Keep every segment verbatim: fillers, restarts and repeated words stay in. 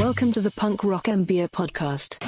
Welcome to the Punk Rock M B A podcast.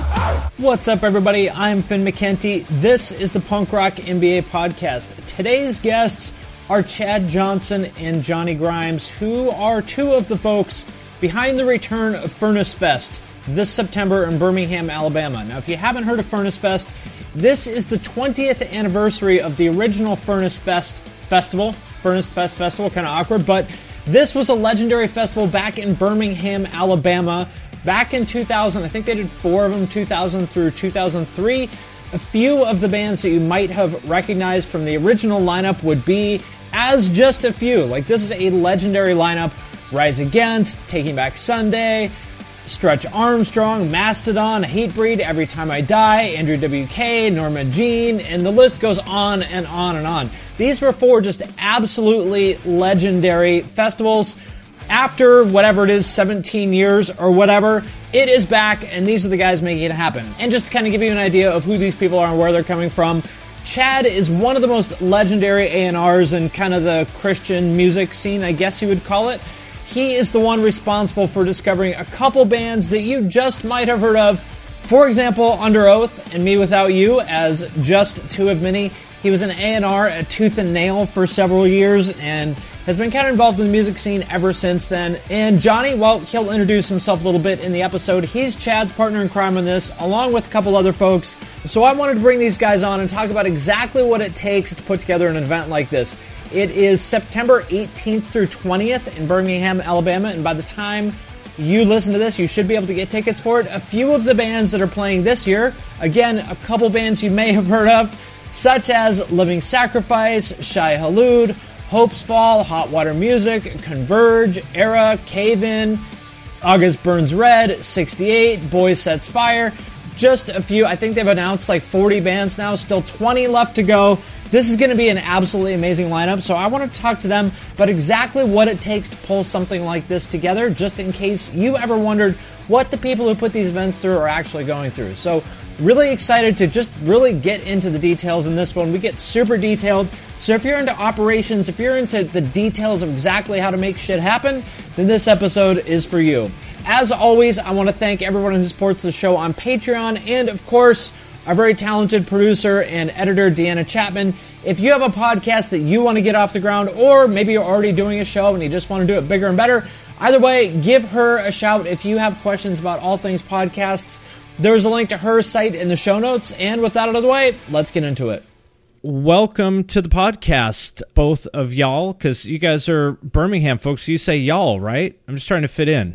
What's up, everybody? I'm Finn McKenty. This is the Punk Rock M B A podcast. Today's guests are Chad Johnson and Johnny Grimes, who are two of the folks behind the return of Furnace Fest this September in Birmingham, Alabama. Now, if you haven't heard of Furnace Fest, this is the twentieth anniversary of the original Furnace Fest Festival. Furnace Fest Festival, kind of awkward, but this was a legendary festival back in Birmingham, Alabama, back in two thousand. I think they did four of them, two thousand through two thousand three. A few of the bands that you might have recognized from the original lineup would be as just a few. Like, this is a legendary lineup. Rise Against, Taking Back Sunday, Stretch Armstrong, Mastodon, Hatebreed, Every Time I Die, Andrew W K, Norma Jean, and the list goes on and on and on. These were four just absolutely legendary festivals. After whatever it is, seventeen years or whatever, it is back, and these are the guys making it happen. And just to kind of give you an idea of who these people are and where they're coming from, Chad is one of the most legendary A and Rs in kind of the Christian music scene, I guess you would call it. He is the one responsible for discovering a couple bands that you just might have heard of. For example, Under Oath and Me Without You, as just two of many. He was an A and R at Tooth and Nail for several years and has been kind of involved in the music scene ever since then. And Johnny, well, he'll introduce himself a little bit in the episode. He's Chad's partner in crime on this, along with a couple other folks. So I wanted to bring these guys on and talk about exactly what it takes to put together an event like this. It is September eighteenth through twentieth in Birmingham, Alabama, and by the time you listen to this, you should be able to get tickets for it. A few of the bands that are playing this year, again, a couple bands you may have heard of, such as Living Sacrifice, Shai Hulud, Hope's Fall, Hot Water Music, Converge, Era, Cave In, August Burns Red, sixty-eight, Boys Sets Fire. Just a few. I think they've announced like forty bands now, still twenty left to go. This is going to be an absolutely amazing lineup, so I want to talk to them about exactly what it takes to pull something like this together, just in case you ever wondered what the people who put these events through are actually going through. So really excited to just really get into the details in this one. We get super detailed, so if you're into operations, if you're into the details of exactly how to make shit happen, then this episode is for you. As always, I want to thank everyone who supports the show on Patreon, and of course, our very talented producer and editor, Deanna Chapman. If you have a podcast that you want to get off the ground, or maybe you're already doing a show and you just want to do it bigger and better, either way, give her a shout if you have questions about all things podcasts. There's a link to her site in the show notes, and with that out of the way, let's get into it. Welcome to the podcast, both of y'all, because you guys are Birmingham folks, so you say y'all, right? I'm just trying to fit in.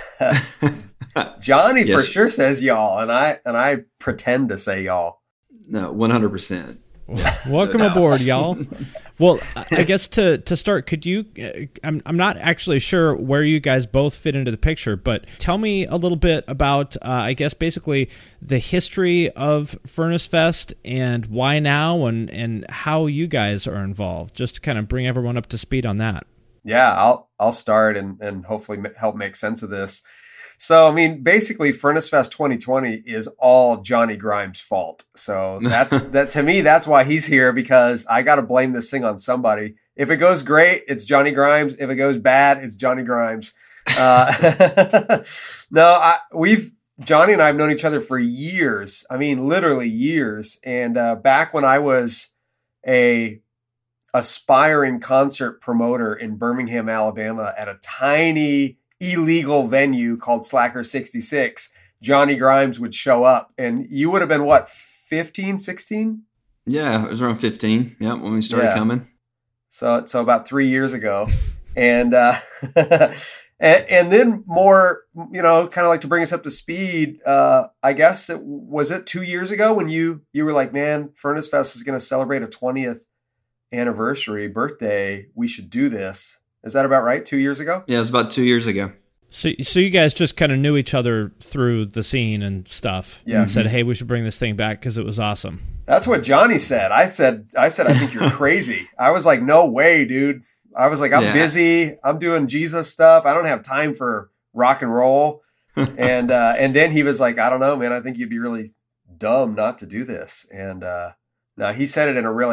Johnny Yes. for sure says y'all, and I and I pretend to say y'all. No, one hundred percent. Welcome aboard, y'all. Well, I guess to, to start, could you, uh, I'm, I'm not actually sure where you guys both fit into the picture, but tell me a little bit about, uh, I guess, basically the history of Furnace Fest and why now and, and how you guys are involved, just to kind of bring everyone up to speed on that. Yeah, I'll I'll start and, and hopefully help make sense of this. So, I mean, basically, Furnace Fest twenty twenty is all Johnny Grimes' fault. So that's that to me, that's why he's here, because I got to blame this thing on somebody. If it goes great, it's Johnny Grimes. If it goes bad, it's Johnny Grimes. Uh, no, I, we've Johnny and I have known each other for years. I mean, literally years. And uh, back when I was a aspiring concert promoter in Birmingham, Alabama, at a tiny illegal venue called Slacker sixty-six, Johnny Grimes would show up, and you would have been what, fifteen, sixteen? Yeah, it was around fifteen. Yeah, when we started Yeah. coming. So, so about three years ago. and, uh, and, and then more, you know, kind of like to bring us up to speed. Uh, I guess it was it two years ago when you, you were like, man, Furnace Fest is going to celebrate a twentieth anniversary birthday. We should do this. Is that about right? Two years ago? Yeah, it was about two years ago. So, so you guys just kind of knew each other through the scene and stuff, Yeah. and said, "Hey, we should bring this thing back because it was awesome." That's what Johnny said. I said, I said, I think you're crazy. I was like, no way, dude. I was like, I'm Yeah. busy. I'm doing Jesus stuff. I don't have time for rock and roll. and uh, and then he was like, I don't know, man. I think you'd be really dumb not to do this. And uh, now he said it in a really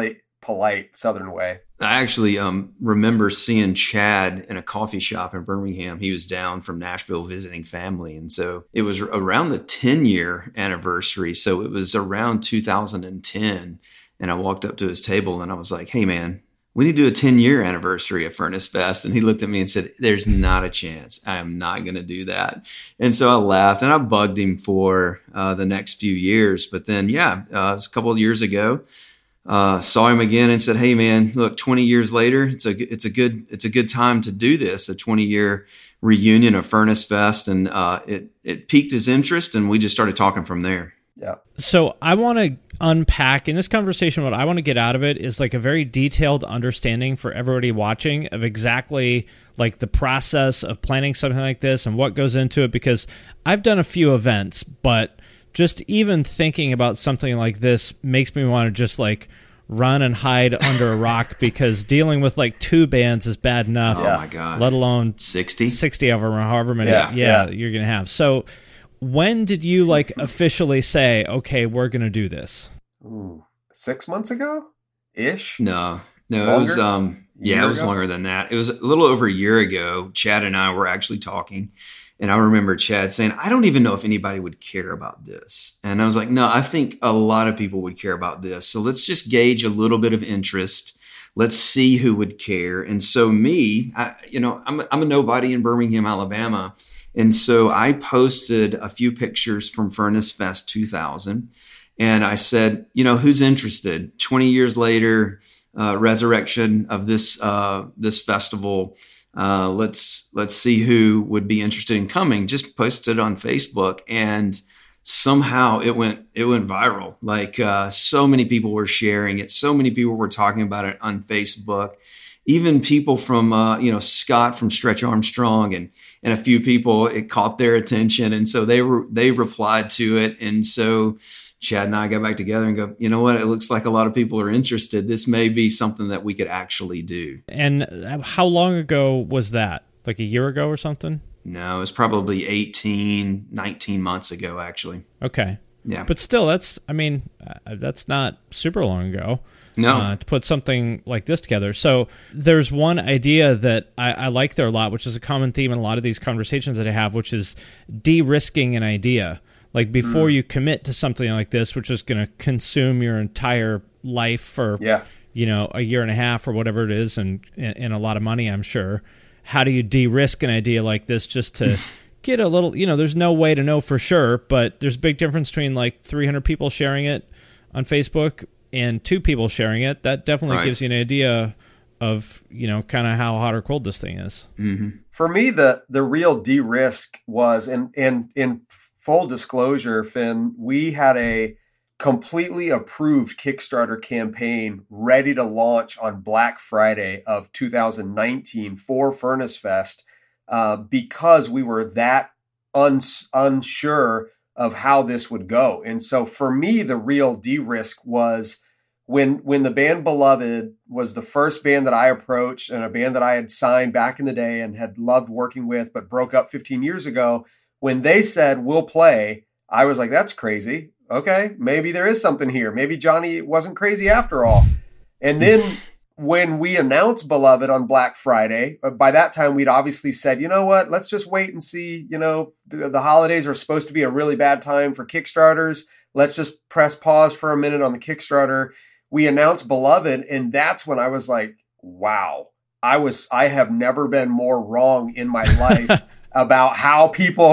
polite Southern way. I actually um, remember seeing Chad in a coffee shop in Birmingham. He was down from Nashville visiting family. And so it was around the ten year anniversary. So it was around two thousand ten. And I walked up to his table and I was like, hey, man, we need to do a ten year anniversary of Furnace Fest. And he looked at me and said, there's not a chance. I am not going to do that. And so I laughed and I bugged him for uh, the next few years. But then, yeah, uh, it was a couple of years ago. Uh, saw him again and said, "Hey, man, look, twenty years later, it's a it's a good it's a good time to do this, a twenty year reunion of Furnace Fest," and uh, it it piqued his interest, and we just started talking from there. Yeah. So I want to unpack in this conversation. What I want to get out of it is like a very detailed understanding for everybody watching of exactly like the process of planning something like this and what goes into it. Because I've done a few events, but just even thinking about something like this makes me want to just like run and hide under a rock, because dealing with like two bands is bad enough. Oh my God. Let alone sixty, sixty of them or however many Yeah, yeah, yeah. you're going to have. So when did you like officially say, okay, we're going to do this? Ooh, six months ago ish. No, no, Longer? it was um yeah, Year it was ago? longer than that. It was a little over a year ago. Chad and I were actually talking. And I remember Chad saying, I don't even know if anybody would care about this. And I was like, no, I think a lot of people would care about this. So let's just gauge a little bit of interest. Let's see who would care. And so me, I, you know, I'm a, I'm a nobody in Birmingham, Alabama. And so I posted a few pictures from Furnace Fest two thousand. And I said, you know, who's interested? twenty years later, uh, resurrection of this uh, this festival. Uh, let's let's see who would be interested in coming. Just posted it on Facebook, and somehow it went it went viral. Like uh, so many people were sharing it. So many people were talking about it on Facebook. Even people from uh, you know Scott from Stretch Armstrong and and a few people, it caught their attention, and so they were they replied to it. And so Chad and I got back together and go, you know what? It looks like a lot of people are interested. This may be something that we could actually do. And how long ago was that? Like a year ago or something? No, it was probably eighteen, nineteen months ago, actually. Okay. Yeah. But still, that's, I mean, uh, that's not super long ago. No. Uh, to put something like this together. So there's one idea that I, I like there a lot, which is a common theme in a lot of these conversations that I have, which is de-risking an idea. Like before mm. you commit to something like this, which is going to consume your entire life for, yeah. you know, a year and a half or whatever it is, and, and a lot of money, I'm sure. How do you de-risk an idea like this just to get a little, you know, there's no way to know for sure, but there's a big difference between like three hundred people sharing it on Facebook and two people sharing it. That definitely right. gives you an idea of, you know, kind of how hot or cold this thing is. Mm-hmm. For me, the the real de-risk was, and in, in, in full disclosure, Finn, we had a completely approved Kickstarter campaign ready to launch on Black Friday of two thousand nineteen for Furnace Fest uh, because we were that uns- unsure of how this would go. And so for me, the real de-risk was when when the band Beloved was the first band that I approached, and a band that I had signed back in the day and had loved working with, but broke up fifteen years ago. When they said, we'll play, I was like, that's crazy. Okay, maybe there is something here. Maybe Johnny wasn't crazy after all. And then when we announced Beloved on Black Friday, by that time, we'd obviously said, you know what, let's just wait and see. You know, the, the holidays are supposed to be a really bad time for Kickstarters. Let's just press pause for a minute on the Kickstarter. We announced Beloved, and that's when I was like, wow, I was, I have never been more wrong in my life about how people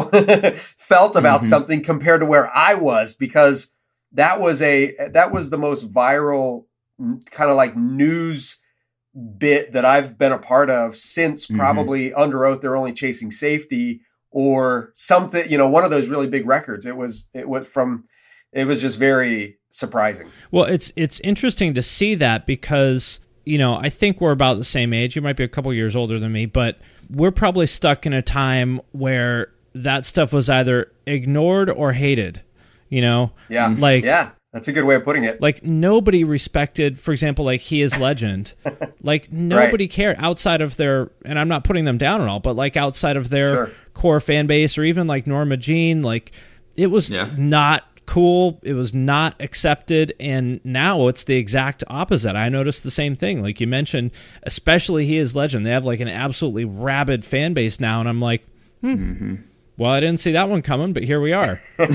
felt about mm-hmm. something compared to where I was, because that was a, that was the most viral kind of like news bit that I've been a part of since mm-hmm. probably Under Oath, They're Only Chasing Safety, or something, you know, one of those really big records. It was, it was from, it was just very surprising. Well, it's, it's interesting to see that because, you know, I think we're about the same age. You might be a couple years older than me, but we're probably stuck in a time where that stuff was either ignored or hated, you know? Yeah. Like, yeah, that's a good way of putting it. Like nobody respected, for example, like He Is Legend. Like nobody right. cared outside of their, and I'm not putting them down at all, but like outside of their sure. core fan base, or even like Norma Jean, like it was yeah. not cool. It was not accepted. And now it's the exact opposite. I noticed the same thing. Like you mentioned, especially He Is Legend. They have like an absolutely rabid fan base now. And I'm like, hmm. Mm-hmm. Well, I didn't see that one coming, but here we are. yeah.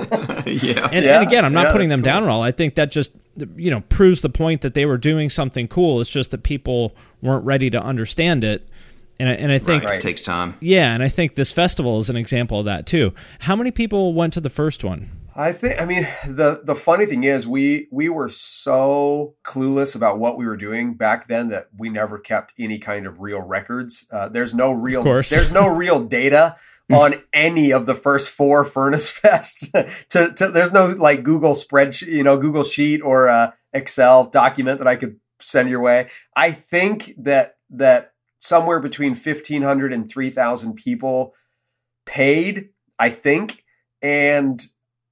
And, yeah. and again, I'm not yeah, putting them cool. down at all. I think that just, you know, proves the point that they were doing something cool. It's just that people weren't ready to understand it. And I, and I think right. It takes time. Yeah, and I think this festival is an example of that too. How many people went to the first one? I think, I mean, the, the funny thing is we, we were so clueless about what we were doing back then that we never kept any kind of real records. Uh, there's no real, there's no real data on any of the first four Furnace Fests. to, to, there's no like Google spreadsheet, you know, Google Sheet or uh, Excel document that I could send your way. I think that, that somewhere between fifteen hundred and three thousand people paid, I think. And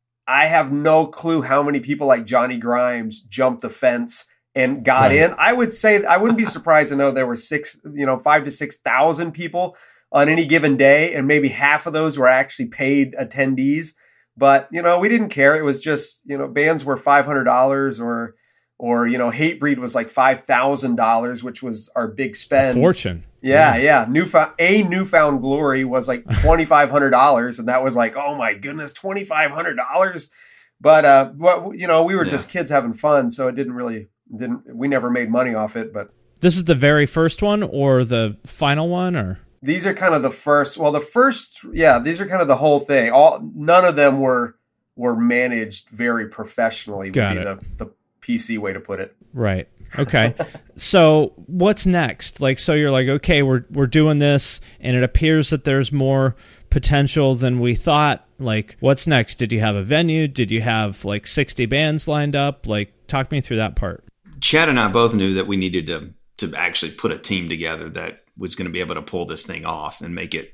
I have no clue how many people like Johnny Grimes jumped the fence and got right. in. I would say, I wouldn't be surprised to know there were six, you know, five to six thousand people on any given day. And maybe half of those were actually paid attendees, but you know, we didn't care. It was just, you know, bands were five hundred dollars or, or, you know, Hatebreed was like five thousand dollars, which was our big spend. A fortune. Yeah. Yeah. Newfound, a Newfound Glory was like twenty-five hundred dollars. And that was like, oh my goodness, twenty-five hundred dollars. But, uh, what, you know, we were yeah. just kids having fun. So it didn't really, didn't, we never made money off it, but. This is the very first one or the final one or? These are kind of the first, well, the first, yeah, these are kind of the whole thing. All, none of them were, were managed very professionally. Got would it. be the, the P C way to put it. Right. Okay. So what's next? Like, so you're like, okay, we're, we're doing this and it appears that there's more potential than we thought. Like, what's next? Did you have a venue? Did you have like sixty bands lined up? Like, talk me through that part. Chad and I both knew that we needed to, to actually put a team together that was going to be able to pull this thing off and make it,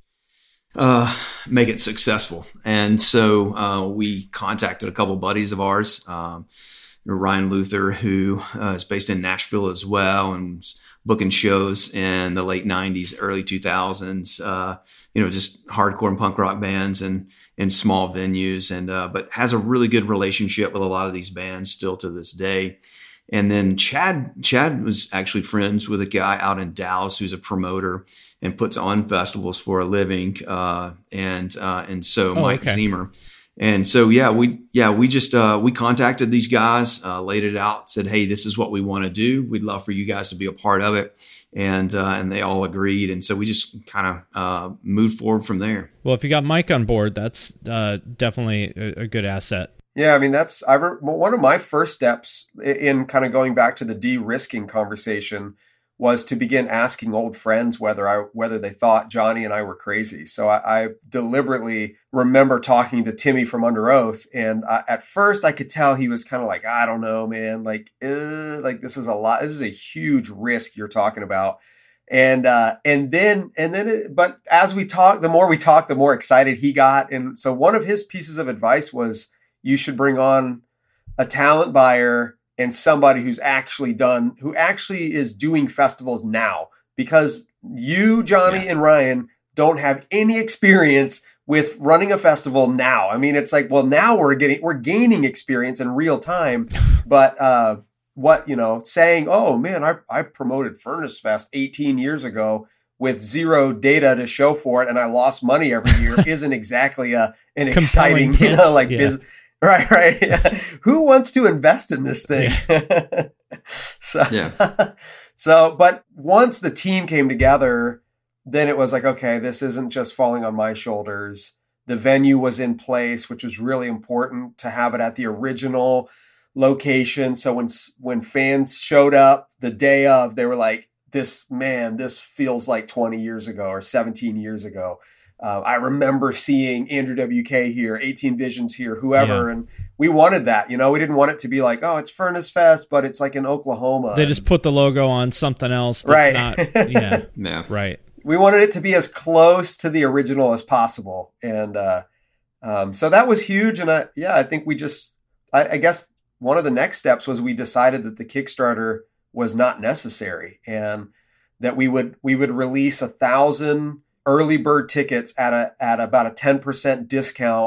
uh, make it successful. And so, uh, we contacted a couple buddies of ours, um, Ryan Luther, who uh, is based in Nashville as well and was booking shows in the late nineties, early two thousands, uh, you know, just hardcore and punk rock bands and in small venues, and uh, but has a really good relationship with a lot of these bands still to this day. And then Chad, Chad was actually friends with a guy out in Dallas who's a promoter and puts on festivals for a living. Uh, and, uh, and so oh, Mike okay. Ziemer. And so, yeah, we, yeah, we just, uh, we contacted these guys, uh, laid it out, said, hey, this is what we want to do. We'd love for you guys to be a part of it. And, uh, and they all agreed. And so we just kind of, uh, moved forward from there. Well, if you got Mike on board, that's, uh, definitely a, a good asset. Yeah, I mean, that's I re- one of my first steps in kind of going back to the de-risking conversation was to begin asking old friends whether I whether they thought Johnny and I were crazy. So I, I deliberately remember talking to Timmy from Under Oath, and I, at first I could tell he was kind of like, I don't know, man, like, uh, like this is a lot. This is a huge risk you're talking about. And, uh, and then, and then, it, but as we talked, the more we talked, the more excited he got. And so one of his pieces of advice was, you should bring on a talent buyer and somebody who's actually done, who actually is doing festivals now, because you, Johnny yeah. and Ryan don't have any experience with running a festival now. I mean, it's like, well, now we're getting, we're gaining experience in real time, but, uh, what, you know, saying, oh man, I, I promoted Furnace Fest eighteen years ago with zero data to show for it, and I lost money every year isn't exactly a, an exciting, you know, like yeah. business. Right, right. Yeah. Who wants to invest in this thing? Yeah. so, yeah. so, but once the team came together, then it was like, okay, this isn't just falling on my shoulders. The venue was in place, which was really important to have it at the original location. So when, when fans showed up the day of, they were like, this, man, this feels like twenty years ago or seventeen years ago. Uh, I remember seeing Andrew W K here, eighteen Visions here, whoever, yeah. and we wanted that. You know, we didn't want it to be like, oh, it's Furnace Fest, but it's like in Oklahoma. They just put the logo on something else that's right. not, yeah, yeah, right. We wanted it to be as close to the original as possible, and uh, um, so that was huge. And I, yeah, I think we just, I, I guess one of the next steps was we decided that the Kickstarter was not necessary, and that we would we would release a thousand early bird tickets at a at about a ten percent discount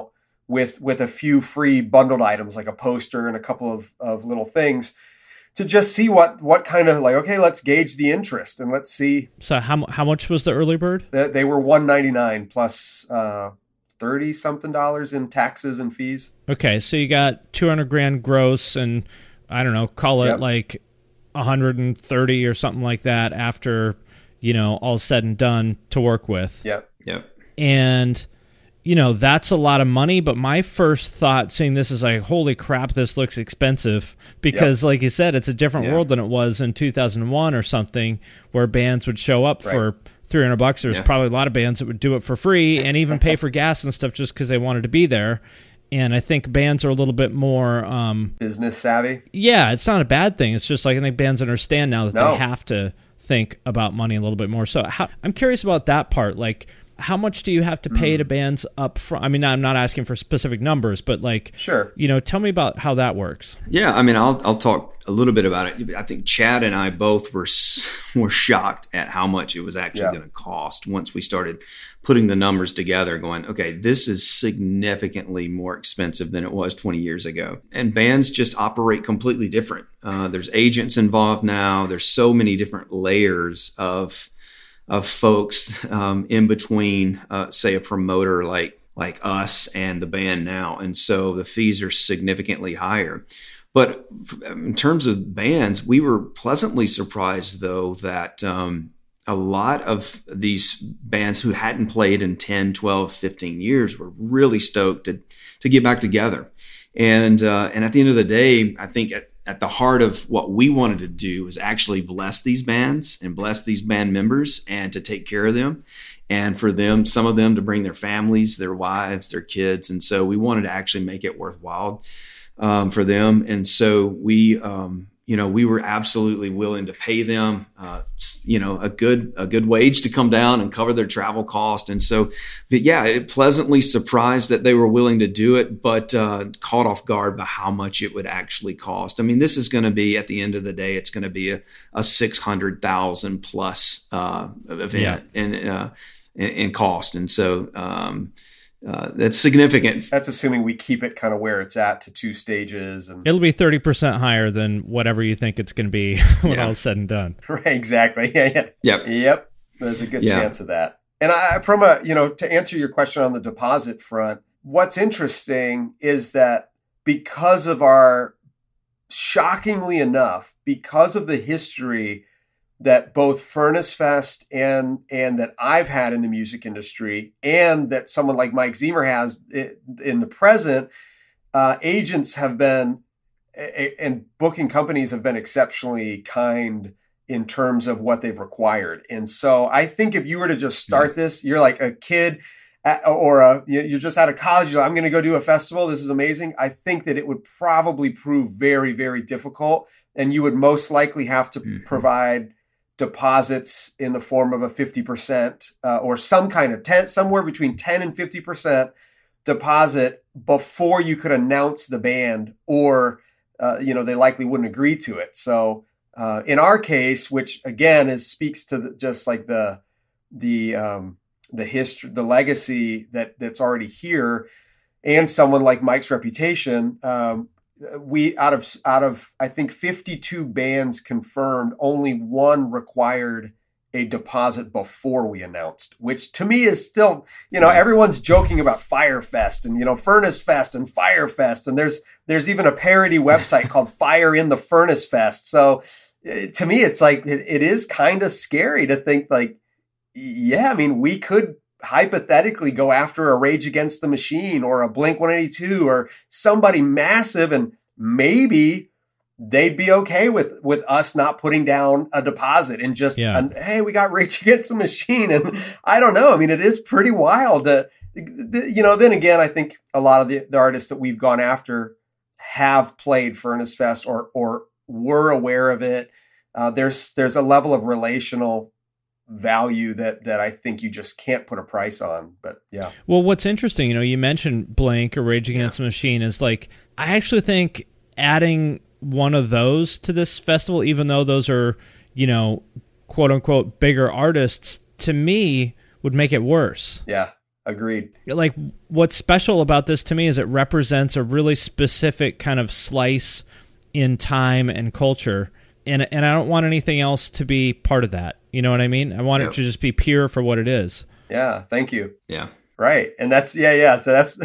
with with a few free bundled items like a poster and a couple of, of little things to just see what what kind of like, okay, let's gauge the interest and let's see. So how how much was the early bird? They, they were one ninety-nine plus uh, thirty something dollars in taxes and fees. Okay, so you got two hundred grand gross, and I don't know, call it yep. like one hundred thirty or something like that after, you know, all said and done to work with. Yep. Yep. And you know, that's a lot of money, but my first thought seeing this is like, holy crap, this looks expensive because yep. like you said, it's a different yeah. world than it was in two thousand one or something where bands would show up right. for three hundred bucks. There's yeah. probably a lot of bands that would do it for free and even pay for gas and stuff just because they wanted to be there. And I think bands are a little bit more um, business savvy. Yeah, it's not a bad thing. It's just like I think bands understand now that no. they have to think about money a little bit more. So how, I'm curious about that part. Like, how much do you have to pay mm. to bands up front? I mean, I'm not asking for specific numbers, but like, sure, you know, tell me about how that works. Yeah, I mean, I'll I'll talk a little bit about it. I think Chad and I both were were shocked at how much it was actually yeah. going to cost once we started putting the numbers together. Going, okay, this is significantly more expensive than it was twenty years ago, and bands just operate completely different. Uh, there's agents involved now. There's so many different layers of of folks um, in between, uh, say, a promoter like like us and the band now. And so the fees are significantly higher. But in terms of bands, we were pleasantly surprised, though, that um, a lot of these bands who hadn't played in ten, twelve, fifteen years were really stoked to, to get back together. And uh, and at the end of the day, I think at, at the heart of what we wanted to do is actually bless these bands and bless these band members and to take care of them. And for them, some of them to bring their families, their wives, their kids. And so we wanted to actually make it worthwhile um, for them. And so we, um, you know, we were absolutely willing to pay them, uh, you know, a good a good wage to come down and cover their travel cost. And so, but yeah, it pleasantly surprised that they were willing to do it, but uh, caught off guard by how much it would actually cost. I mean, this is going to be, at the end of the day, it's going to be a, a six hundred thousand plus uh, event yeah. in, uh, in in cost. And so, um, Uh, that's significant. That's assuming we keep it kind of where it's at to two stages. And it'll be thirty percent higher than whatever you think it's going to be when yeah. all's said and done. Right, exactly. Yeah, yeah. Yep. Yep. There's a good yeah. chance of that. And I, from a, you know, to answer your question on the deposit front, what's interesting is that because of our, shockingly enough, because of the history that both Furnace Fest and and that I've had in the music industry, and that someone like Mike Zemer has in the present, uh, agents have been and booking companies have been exceptionally kind in terms of what they've required. And so I think if you were to just start mm-hmm. this, you're like a kid at, or a, you're just out of college, you're like, I'm going to go do a festival. This is amazing. I think that it would probably prove very, very difficult. And you would most likely have to mm-hmm. provide deposits in the form of a fifty percent uh, or some kind of ten, somewhere between ten and fifty percent deposit before you could announce the band, or, uh, you know, they likely wouldn't agree to it. So uh, in our case, which again is speaks to the, just like the, the, um, the history, the legacy that that's already here, and someone like Mike's reputation, um, we out of out of I think fifty-two bands confirmed, only one required a deposit before we announced, which to me is still, you know, everyone's joking about Firefest and, you know, Furnace Fest and Firefest, and there's there's even a parody website called Fire in the Furnace Fest. So to me, it's like it, it is kind of scary to think like, yeah, I mean, we could hypothetically go after a Rage Against the Machine or a Blink one eighty-two or somebody massive, and maybe they'd be okay with with us not putting down a deposit and just yeah. uh, hey, we got Rage Against the Machine. And I don't know, I mean, it is pretty wild to, you know, then again, I think a lot of the, the artists that we've gone after have played Furnace Fest or or were aware of it. Uh, there's there's a level of relational value that that I think you just can't put a price on. But yeah. Well, what's interesting, you know, you mentioned Blink or Rage Against yeah. the Machine, is like, I actually think adding one of those to this festival, even though those are, you know, quote unquote bigger artists, to me would make it worse. Yeah. Agreed. Like, what's special about this to me is it represents a really specific kind of slice in time and culture. And and I don't want anything else to be part of that. You know what I mean? I want yep. it to just be pure for what it is. Yeah. Thank you. Yeah. Right. And that's, yeah, yeah. So that's,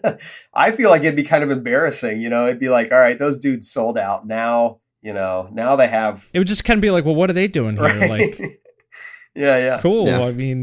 I feel like it'd be kind of embarrassing, you know, it'd be like, all right, those dudes sold out now, you know, now they have. It would just kind of be like, well, what are they doing here? Right? Like, yeah, yeah. Cool. Yeah. I mean,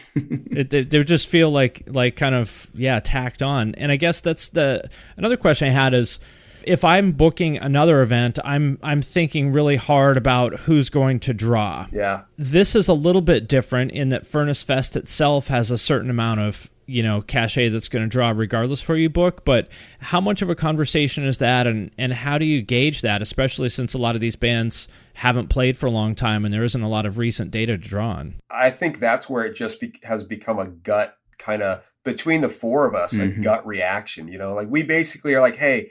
it, it, they would just feel like, like kind of, yeah, tacked on. And I guess that's the, another question I had is, if I'm booking another event, I'm I'm thinking really hard about who's going to draw. Yeah. This is a little bit different in that Furnace Fest itself has a certain amount of, you know, cachet that's going to draw regardless for you book, but how much of a conversation is that, and, and how do you gauge that, especially since a lot of these bands haven't played for a long time and there isn't a lot of recent data to draw on? I think that's where it just be- has become a gut kind of, between the four of us, mm-hmm. a gut reaction, you know, like we basically are like, hey,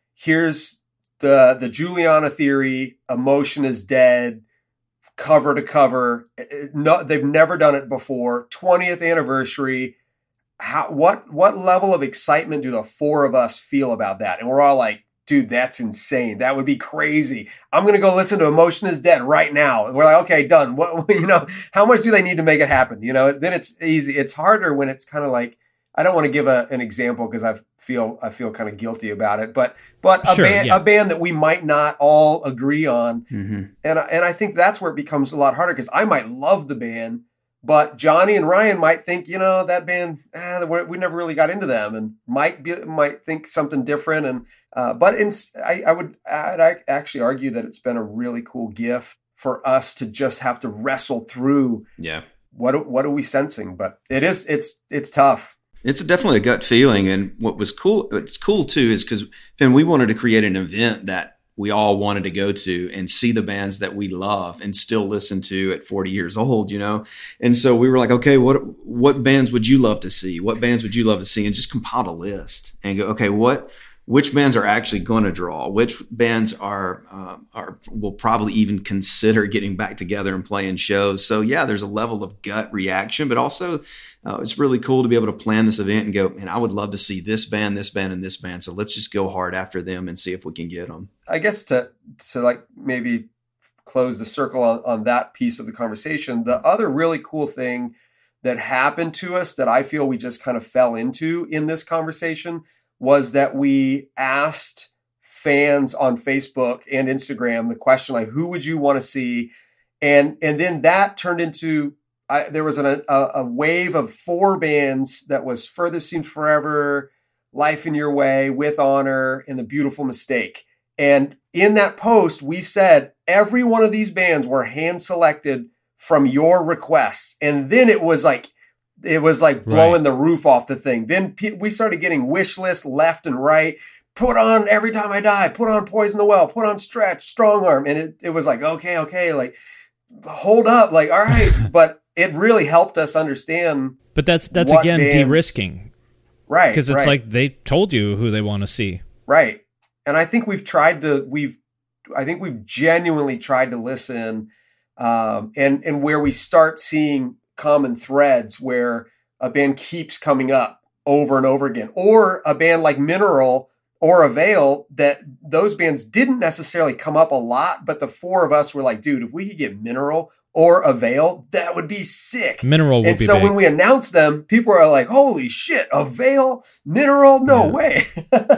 here's the the Juliana theory, Emotion is Dead, cover to cover. No, they've never done it before. twentieth anniversary. How what what level of excitement do the four of us feel about that? And we're all like, dude, that's insane. That would be crazy. I'm gonna go listen to Emotion is Dead right now. And we're like, okay, done. What you know, how much do they need to make it happen? You know, then it's easy. It's harder when it's kind of like, I don't want to give a, an example because I feel I feel kind of guilty about it, but but a sure, band yeah. a band that we might not all agree on, mm-hmm. and and I think that's where it becomes a lot harder because I might love the band, but Johnny and Ryan might think, you know, that band eh, we never really got into them, and might be might think something different, and uh, but in, I, I would I'd actually argue that it's been a really cool gift for us to just have to wrestle through. Yeah, what what are we sensing? But it is it's it's tough. It's definitely a gut feeling. And what was cool, what's cool too, is because, Finn, we wanted to create an event that we all wanted to go to and see the bands that we love and still listen to at forty years old, you know? And so we were like, okay, what, what bands would you love to see? What bands would you love to see? And just compile a list and go, okay, what, which bands are actually going to draw? Which bands are uh, are will probably even consider getting back together and playing shows? So yeah, there's a level of gut reaction, but also uh, it's really cool to be able to plan this event and go, man, I would love to see this band, this band, and this band. So let's just go hard after them and see if we can get them. I guess to to like maybe close the circle on, on that piece of the conversation, the other really cool thing that happened to us that I feel we just kind of fell into in this conversation was that we asked fans on Facebook and Instagram the question, like, who would you want to see? And and then that turned into, I, there was an, a, a wave of four bands that was Furthest Seems Forever, Life in Your Way, With Honor, and The Beautiful Mistake. And in that post, we said every one of these bands were hand-selected from your requests. And then it was like, It was like blowing right. the roof off the thing. Then pe- we started getting wish lists left and right. Put on Every Time I Die, put on Poison the Well, put on Stretch, Strong Arm. And it, it was like, okay, okay, like, hold up, like, all right. But it really helped us understand. But that's, that's again, bands, de-risking. Right. Because it's right. like they told you who they want to see. Right. And I think we've tried to, we've, I think we've genuinely tried to listen um, and, and where we start seeing common threads where a band keeps coming up over and over again, or a band like Mineral or Avail, that those bands didn't necessarily come up a lot, but the four of us were like, dude, if we could get Mineral or Avail, that would be sick. Mineral would and be so big. When we announced them, people are like, holy shit, Avail, Mineral, no yeah. way.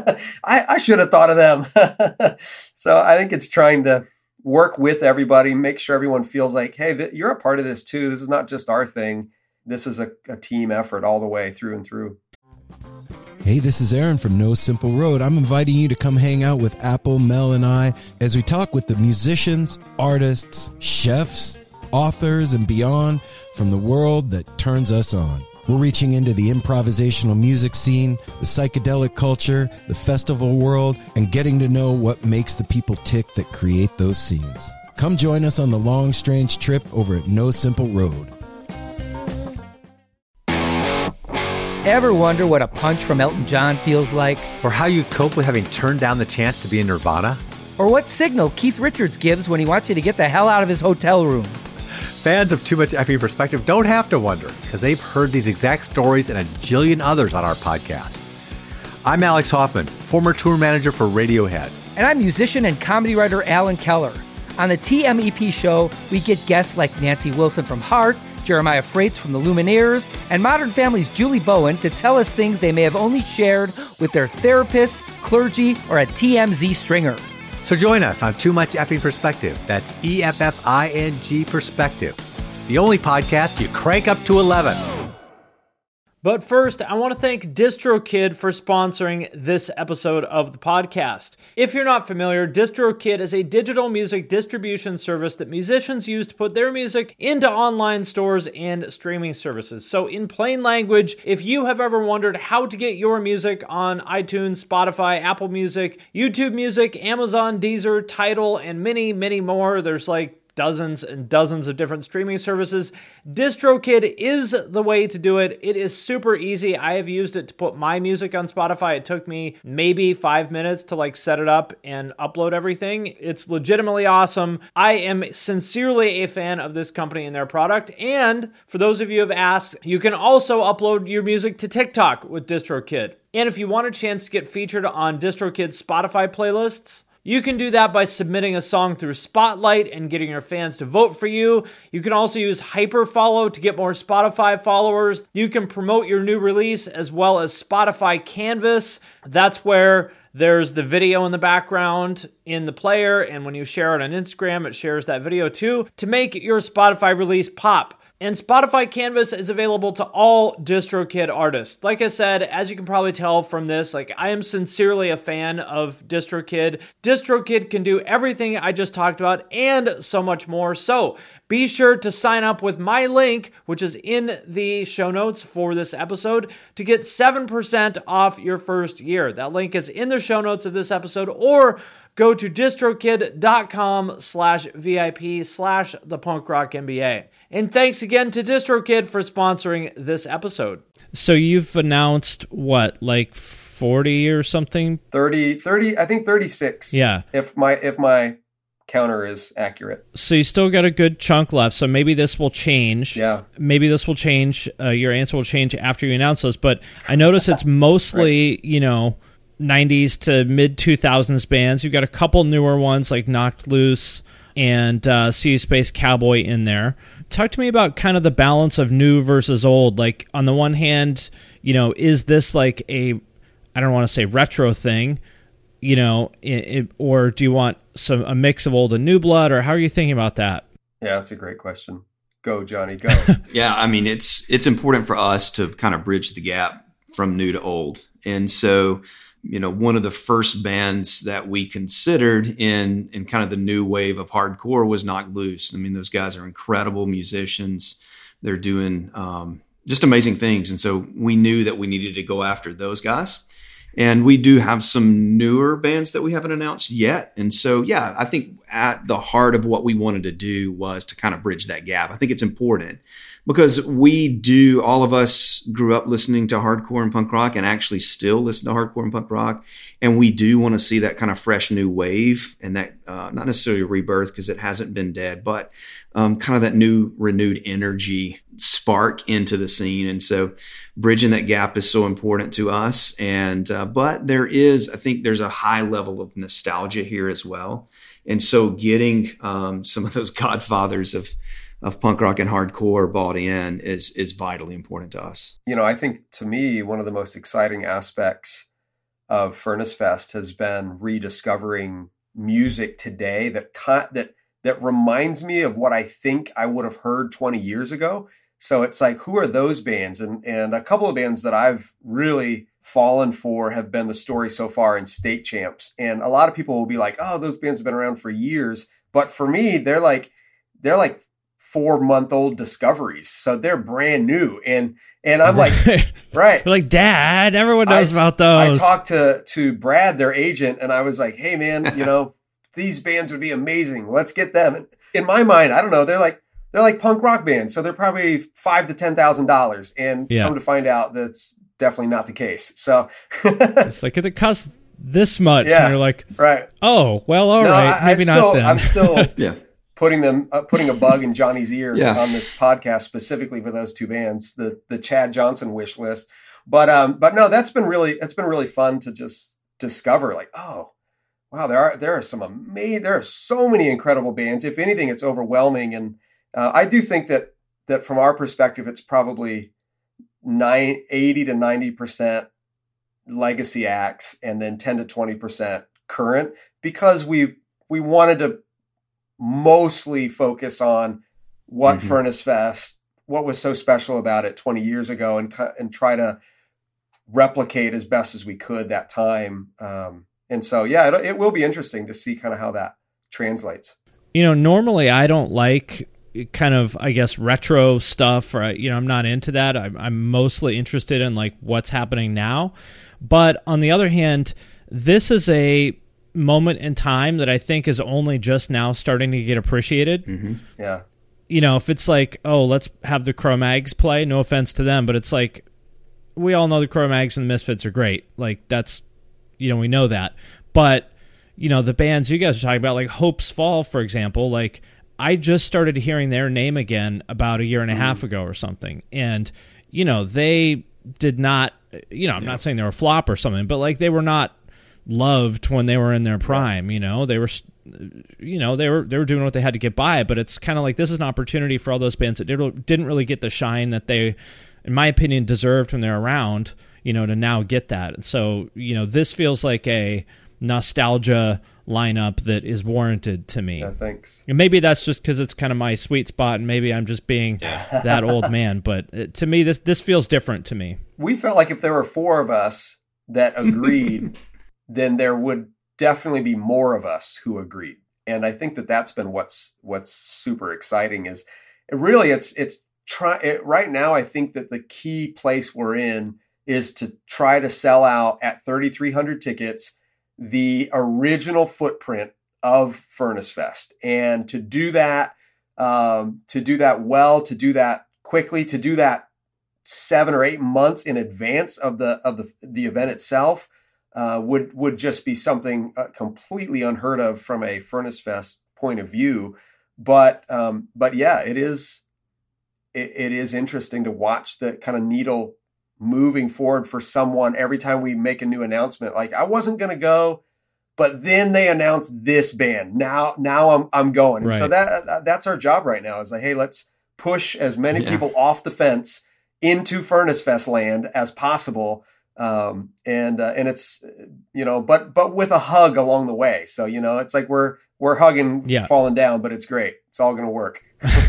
I, I should have thought of them. So I think it's trying to work with everybody, make sure everyone feels like, hey, th- you're a part of this too. This is not just our thing. This is a, a team effort all the way through and through. Hey, this is Aaron from No Simple Road. I'm inviting you to come hang out with Apple, Mel, and I as we talk with the musicians, artists, chefs, authors, and beyond from the world that turns us on. We're reaching into the improvisational music scene, the psychedelic culture, the festival world, and getting to know what makes the people tick that create those scenes. Come join us on the long, strange trip over at No Simple Road. Ever wonder what a punch from Elton John feels like? Or how you'd cope with having turned down the chance to be in Nirvana? Or what signal Keith Richards gives when he wants you to get the hell out of his hotel room? Fans of Too Much Effing Perspective don't have to wonder, because they've heard these exact stories and a jillion others on our podcast. I'm Alex Hoffman, former tour manager for Radiohead. And I'm musician and comedy writer Alan Keller. On the T M E P show, we get guests like Nancy Wilson from Heart, Jeremiah Freites from the Lumineers, and Modern Family's Julie Bowen to tell us things they may have only shared with their therapist, clergy, or a T M Z stringer. So join us on Too Much Effing Perspective. That's E F F I N G Perspective. The only podcast you crank up to eleven. But first, I want to thank DistroKid for sponsoring this episode of the podcast. If you're not familiar, DistroKid is a digital music distribution service that musicians use to put their music into online stores and streaming services. So in plain language, if you have ever wondered how to get your music on iTunes, Spotify, Apple Music, YouTube Music, Amazon, Deezer, Tidal, and many, many more, there's like dozens and dozens of different streaming services, DistroKid is the way to do it. It is super easy. I have used it to put my music on Spotify. It took me maybe five minutes to like set it up and upload everything. It's legitimately awesome. I am sincerely a fan of this company and their product. And for those of you who have asked, you can also upload your music to TikTok with DistroKid. And if you want a chance to get featured on DistroKid's Spotify playlists, you can do that by submitting a song through Spotlight and getting your fans to vote for you. You can also use Hyperfollow to get more Spotify followers. You can promote your new release as well as Spotify Canvas. That's where there's the video in the background in the player, and when you share it on Instagram, it shares that video too to make your Spotify release pop. And Spotify Canvas is available to all DistroKid artists. Like I said, as you can probably tell from this, like I am sincerely a fan of DistroKid. DistroKid can do everything I just talked about and so much more. So be sure to sign up with my link, which is in the show notes for this episode, to get seven percent off your first year. That link is in the show notes of this episode, or go to distrokid.com slash VIP slash the punk rock MBA. And thanks again to DistroKid for sponsoring this episode. So you've announced what, like forty or something? thirty, thirty, I think thirty-six. Yeah. If my, if my counter is accurate. So you still got a good chunk left. So maybe this will change. Yeah. Maybe this will change. Uh, your answer will change after you announce those. But I notice it's mostly, right. you know, nineties to mid two thousands bands. You've got a couple newer ones like Knocked Loose and uh, See You Space Cowboy in there. Talk to me about kind of the balance of new versus old. Like on the one hand, you know, is this like a, I don't want to say retro thing, you know, it, it, or do you want some a mix of old and new blood, or how are you thinking about that? Yeah, that's a great question. Go, Johnny, go. Yeah, I mean, it's it's important for us to kind of bridge the gap from new to old. And so, you know, one of the first bands that we considered in in kind of the new wave of hardcore was Knocked Loose. I mean, those guys are incredible musicians. They're doing um, just amazing things. And so we knew that we needed to go after those guys. And we do have some newer bands that we haven't announced yet. And so, yeah, I think at the heart of what we wanted to do was to kind of bridge that gap. I think it's important because we do, all of us grew up listening to hardcore and punk rock and actually still listen to hardcore and punk rock. And we do want to see that kind of fresh new wave and that, uh, not necessarily a rebirth because it hasn't been dead, but um, kind of that new renewed energy spark into the scene. And so bridging that gap is so important to us. And, uh, but there is, I think there's a high level of nostalgia here as well. And so getting um, some of those godfathers of, of punk rock and hardcore bought in is, is vitally important to us. You know, I think to me, one of the most exciting aspects of Furnace Fest has been rediscovering music today that, that, that reminds me of what I think I would have heard twenty years ago. So it's like, who are those bands? And and a couple of bands that I've really fallen for have been The Story So Far and State Champs. And a lot of people will be like, oh, those bands have been around for years. But for me, they're like, they're like four month old discoveries. So they're brand new. And, and I'm like, right. We're like, Dad, everyone knows I, about those. I talked to, to Brad, their agent, and I was like, hey man, you know, these bands would be amazing. Let's get them. And in my mind, I don't know. They're like, They're like punk rock bands, so they're probably five to ten thousand dollars, and yeah. come to find out that's definitely not the case. So it's like it costs this much, yeah, and you're like, right? Oh, well, all no, right, I, maybe still, not. Then I'm still yeah. putting them uh, putting a bug in Johnny's ear Yeah. on this podcast specifically for those two bands, the the Chad Johnson wish list. But um, but no, that's been really it's been really fun to just discover, like, oh, wow, there are there are some amazing, there are so many incredible bands. If anything, it's overwhelming, and uh, I do think that that from our perspective, it's probably nine, eighty to ninety percent legacy acts, and then ten to twenty percent current, because we we wanted to mostly focus on what Mm-hmm. Furnace Fest, what was so special about it twenty years ago, and and try to replicate as best as we could that time. Um, and so, yeah, it, it will be interesting to see kind of how that translates. You know, normally I don't like kind of, I guess, retro stuff, or, you know, I'm not into that. I'm, I'm mostly interested in like what's happening now. But on the other hand, this is a moment in time that I think is only just now starting to get appreciated. Mm-hmm. Yeah. You know, if it's like, oh, let's have the Cro-Mags play, no offense to them, but it's like, we all know the Cro-Mags and the Misfits are great. Like, that's, you know, we know that. But, you know, the bands you guys are talking about, like Hope's Fall, for example, like, I just started hearing their name again about a year and a half ago or something. And, you know, they did not, you know, I'm not saying they were a flop or something, but, like, they were not loved when they were in their prime. You know, they were, you know, they were they were doing what they had to get by. But it's kind of like, this is an opportunity for all those bands that did, didn't really get the shine that they, in my opinion, deserved when they're around, you know, to now get that. And so, you know, this feels like a nostalgia lineup that is warranted to me. Yeah, thanks. And maybe that's just because it's kind of my sweet spot, and maybe I'm just being that old man. But it, to me, this this feels different to me. We felt like if there were four of us that agreed, then there would definitely be more of us who agreed. And I think that that's been what's what's super exciting. Is it really it's it's try it, right now. I think that the key place we're in is to try to sell out at thirty-three hundred tickets the original footprint of Furnace Fest, and to do that, um, to do that well, to do that quickly, to do that seven or eight months in advance of the of the the event itself, uh, would would just be something uh, completely unheard of from a Furnace Fest point of view. But um, but yeah, it is it, it is interesting to watch the kind of needle moving forward for someone every time we make a new announcement. Like, I wasn't going to go, but then they announced this band. Now, now I'm, I'm going. And Right. so that, that's our job right now, is like, hey, let's push as many Yeah. people off the fence into Furnace Fest land as possible. Um, and, uh, and it's, you know, but, but with a hug along the way. So, you know, it's like we're, we're hugging, Yeah. falling down, but it's great. It's all going to work.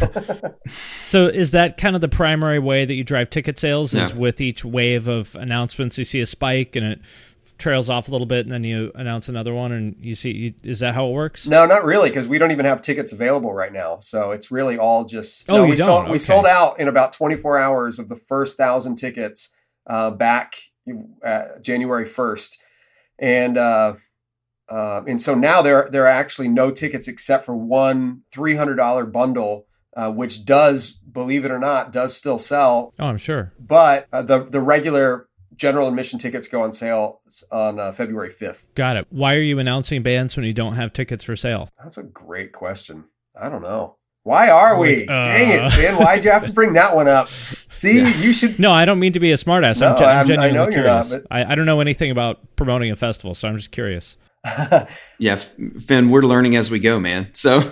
So is that kind of the primary way that you drive ticket sales, is Yeah. with each wave of announcements, you see a spike and it trails off a little bit, and then you announce another one, and you see, you, is that how it works? No, not really, because we don't even have tickets available right now. So it's really all just. Oh, no, you we don't? sold we Okay. sold out in about twenty-four hours of the first thousand tickets uh, back uh, January first, and uh, uh, and so now there there are actually no tickets except for one three hundred dollar bundle, uh, which does, believe it or not, does still sell, Oh, I'm sure. but uh, the the regular general admission tickets go on sale on uh, February fifth. Got it. Why are you announcing bands when you don't have tickets for sale? That's a great question. I don't know. Why are we? Uh. Dang it, Ben. Why'd you have to bring that one up? See, you should. No, I don't mean to be a smartass. No, I'm, gen- I'm I'm- I genuinely know you're not, curious. but- I, I don't know anything about promoting a festival, so I'm just curious. Yeah, F- Finn, we're learning as we go, man. So,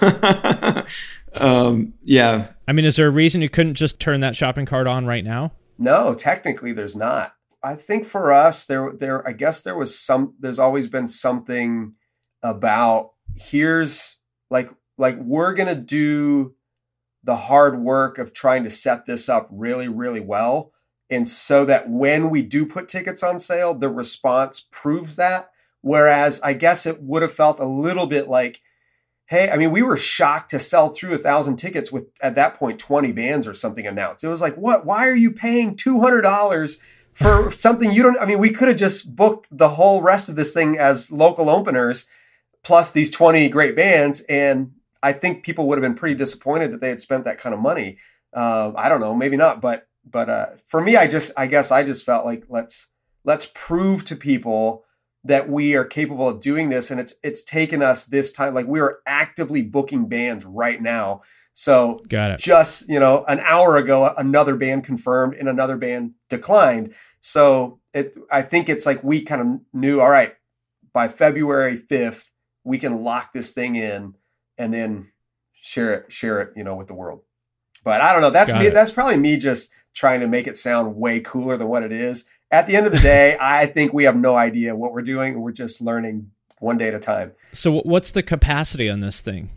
um, yeah, I mean, is there a reason you couldn't just turn that shopping cart on right now? No, technically there's not. I think for us, there, there, I guess there was some, there's always been something about here's like, like we're going to do the hard work of trying to set this up really, really well. And so that when we do put tickets on sale, the response proves that. Whereas I guess it would have felt a little bit like, hey, I mean, we were shocked to sell through a thousand tickets with, at that point, twenty bands or something announced. It was like, what, why are you paying two hundred dollars for something you don't, I mean, we could have just booked the whole rest of this thing as local openers plus these twenty great bands. And I think people would have been pretty disappointed that they had spent that kind of money. Uh, I don't know, maybe not, but, but uh, for me, I just, I guess I just felt like, let's, let's prove to people that we are capable of doing this. And it's it's taken us this time. Like we are actively booking bands right now. So got it. Just, you know, an hour ago, another band confirmed and another band declined. So it, I think it's like we kind of knew, all right, by February fifth, we can lock this thing in and then share it, share it, you know, with the world. But I don't know. That's got me. It. That's probably me just trying to make it sound way cooler than what it is. At the end of the day, I think we have no idea what we're doing. We're just learning one day at a time. So what's the capacity on this thing?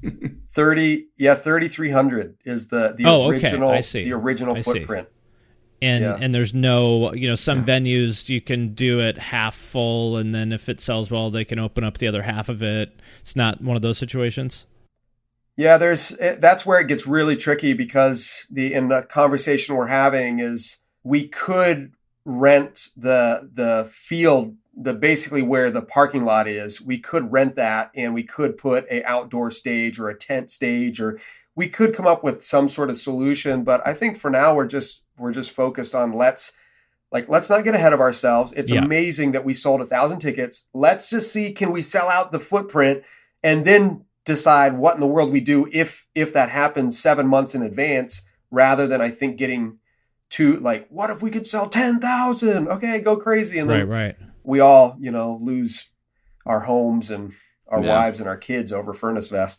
thirty, yeah, thirty-three hundred is the, the oh, original, okay. I see. the original I footprint. See. And, yeah. and there's no, you know, some venues you can do it half full. And then if it sells well, they can open up the other half of it. It's not one of those situations. Yeah, there's, that's where it gets really tricky because the, in the conversation we're having is we could rent the, the field, the basically where the parking lot is, we could rent that and we could put a outdoor stage or a tent stage, or we could come up with some sort of solution. But I think for now we're just, we're just focused on let's like, let's not get ahead of ourselves. It's yeah. amazing that we sold a thousand tickets. Let's just see, can we sell out the footprint and then decide what in the world we do if, if that happens seven months in advance, rather than I think getting to like, what if we could sell ten thousand? Okay, go crazy. And then right, right. we all, you know, lose our homes and our yeah. wives and our kids over Furnace Fest.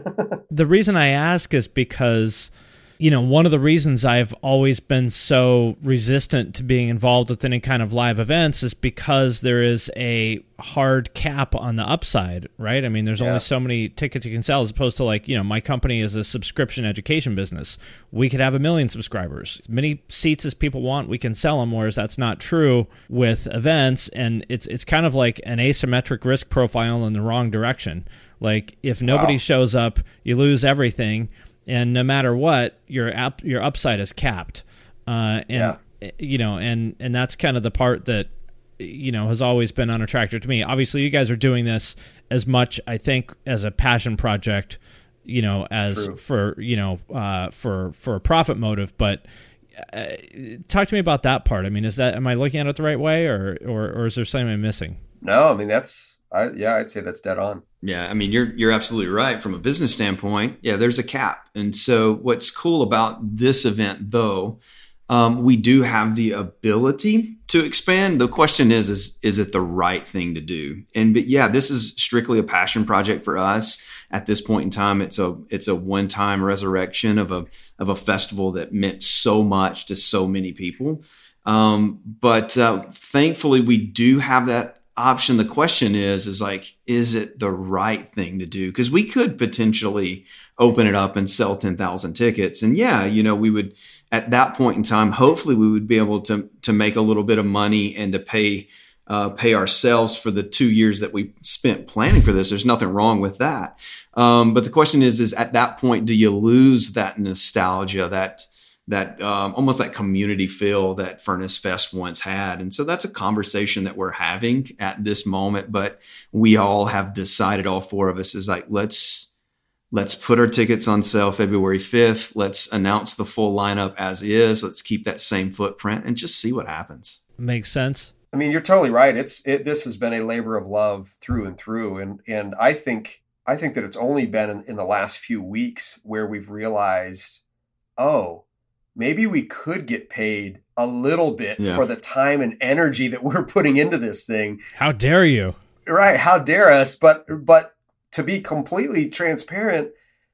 The reason I ask is because, you know, one of the reasons I've always been so resistant to being involved with any kind of live events is because there is a hard cap on the upside, right? I mean, there's yeah. only so many tickets you can sell, as opposed to like, you know, my company is a subscription education business. We could have a million subscribers. As many seats as people want, we can sell them, whereas that's not true with events. And it's it's kind of like an asymmetric risk profile in the wrong direction. Like if nobody wow. shows up, you lose everything. And no matter what, your app, your upside is capped, uh, and yeah. you know, and and that's kind of the part that, you know, has always been unattractive to me. Obviously, you guys are doing this as much, I think, as a passion project, you know, as True. for you know, uh, for for a profit motive. But uh, talk to me about that part. I mean, is that am I looking at it the right way, or or or is there something I'm missing? No, I mean that's. I, yeah, I'd say that's dead on. Yeah, I mean, you're you're absolutely right. From a business standpoint, yeah, there's a cap. And so what's cool about this event, though, um, we do have the ability to expand. The question is, is, is it the right thing to do? And but yeah, this is strictly a passion project for us. At this point in time, it's a it's a one-time resurrection of a of a festival that meant so much to so many people. Um, but uh, thankfully, we do have that option. The question is, is like, is it the right thing to do? Because we could potentially open it up and sell ten thousand tickets. And yeah, you know, we would, at that point in time, hopefully we would be able to, to make a little bit of money and to pay, uh, pay ourselves for the two years that we spent planning for this. There's nothing wrong with that. Um, but the question is, is at that point, do you lose that nostalgia, that, that um, almost that community feel that Furnace Fest once had? And so that's a conversation that we're having at this moment, but we all have decided, all four of us, is like, let's, let's put our tickets on sale February fifth. Let's announce the full lineup as is. Let's keep that same footprint and just see what happens. Makes sense. I mean, you're totally right. It's, it, this has been a labor of love through and through. And, and I think, I think that it's only been in, in the last few weeks where we've realized, oh, maybe we could get paid a little bit yeah. for the time and energy that we're putting into this thing. How dare you? Right. How dare us? But, but to be completely transparent,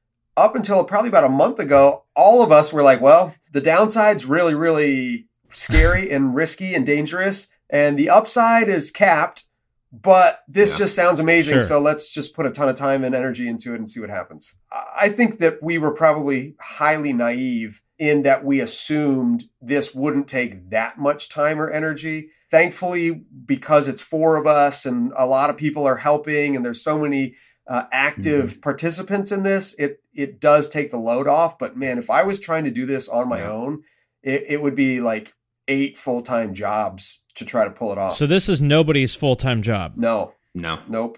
up until probably about a month ago, all of us were like, well, the downside's really, really scary and risky and dangerous. And the upside is capped, but this yeah. just sounds amazing. Sure. So let's just put a ton of time and energy into it and see what happens. I think that we were probably highly naive in that we assumed this wouldn't take that much time or energy. Thankfully, because it's four of us and a lot of people are helping and there's so many uh, active mm-hmm. participants in this, it it does take the load off. But man, if I was trying to do this on my yeah. own, it, it would be like eight full-time jobs to try to pull it off. So this is nobody's full-time job? No. No. Nope.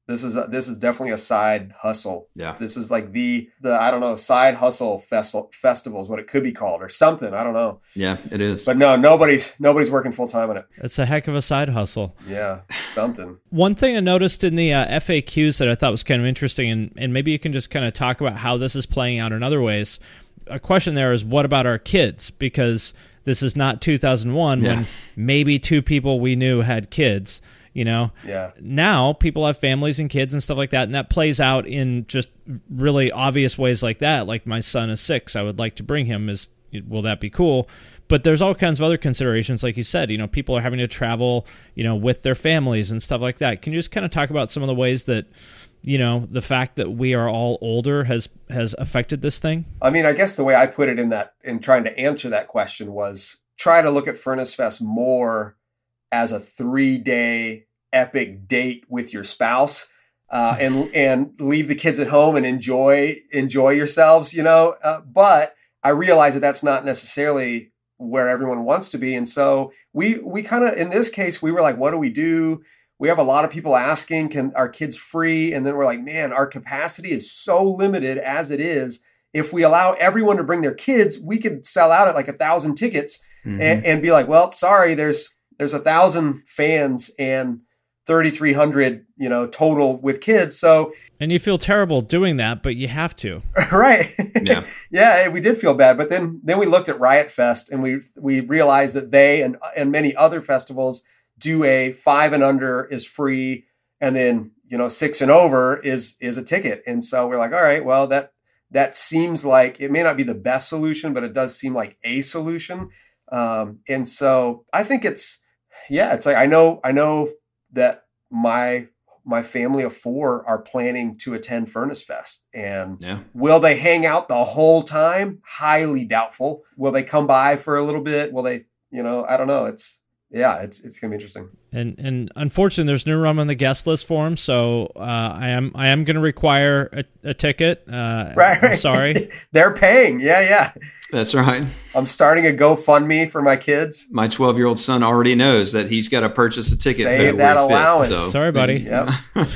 This is a, this is definitely a side hustle. Yeah. This is like the the I don't know side hustle festival festival is what it could be called or something. I don't know. Yeah, it is. But no, nobody's nobody's working full time on it. It's a heck of a side hustle. Yeah, something. One thing I noticed in the uh, F A Qs that I thought was kind of interesting, and, and maybe you can just kind of talk about how this is playing out in other ways. A question there is, what about our kids? Because this is not two thousand one Yeah. when maybe two people we knew had kids. You know, Yeah. now people have families and kids and stuff like that. And that plays out in just really obvious ways like that. Like my son is six. I would like to bring him. Is, will that be cool? But there's all kinds of other considerations. Like you said, you know, people are having to travel, you know, with their families and stuff like that. Can you just kind of talk about some of the ways that, you know, the fact that we are all older has, has affected this thing? I mean, I guess the way I put it in that, in trying to answer that question was try to look at Furnace Fest more as a three-day epic date with your spouse, uh, and and leave the kids at home and enjoy enjoy yourselves, you know. Uh, but I realize that that's not necessarily where everyone wants to be, and so we we kind of in this case we were like, what do we do? We have a lot of people asking, can our kids free? And then we're like, man, our capacity is so limited as it is. If we allow everyone to bring their kids, we could sell out at like a thousand tickets, mm-hmm. and, and be like, well, sorry, there's there's a thousand fans and thirty-three hundred, you know, total with kids. So, and you feel terrible doing that, but you have to. Right. Yeah. Yeah, we did feel bad, but then then we looked at Riot Fest and we we realized that they and and many other festivals do a five and under is free, and then, you know, six and over is is a ticket. And so we're like, all right, well, that that seems like it may not be the best solution, but it does seem like a solution. Um, and so I think it's yeah, it's like I know I know that my my family of four are planning to attend Furnace Fest. And yeah. Will they hang out the whole time? Highly doubtful. Will they come by for a little bit? Will they, you know, I don't know. It's, yeah, it's it's gonna be interesting. And and unfortunately, there's no room on the guest list for him, so uh, I am I am going to require a, a ticket. Uh, right, right. I'm sorry, they're paying. Yeah, yeah. That's right. I'm starting a GoFundMe for my kids. My twelve-year-old son already knows that he's got to purchase a ticket. Save that allowance. Fit, so. Sorry, buddy. Yep.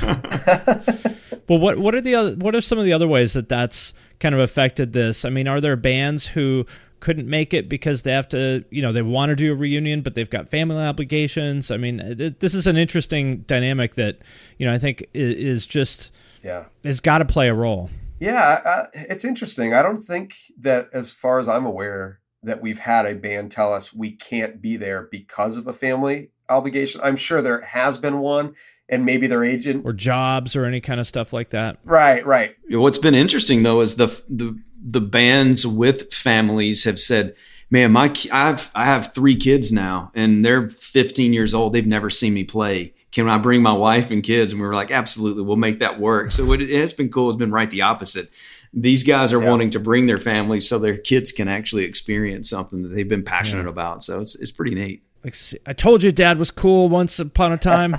Well, what what are the other what are some of the other ways that that's kind of affected this? I mean, are there bands who couldn't make it because they have to, you know, they want to do a reunion, but they've got family obligations? I mean, th- this is an interesting dynamic that, you know, I think is just, yeah, has got to play a role. Yeah, uh, it's interesting. I don't think that, as far as I'm aware, that we've had a band tell us we can't be there because of a family obligation. I'm sure there has been one, and maybe their agent or jobs or any kind of stuff like that. Right, right. What's been interesting though is the the the bands with families have said, "Man, my I've I have three kids now, and they're fifteen years old. They've never seen me play. Can I bring my wife and kids?" And we were like, "Absolutely, we'll make that work." So it, it has been cool. It's been right the opposite. These guys are yeah. wanting to bring their families so their kids can actually experience something that they've been passionate yeah. about. So it's it's pretty neat. Like, I told you, Dad was cool once upon a time.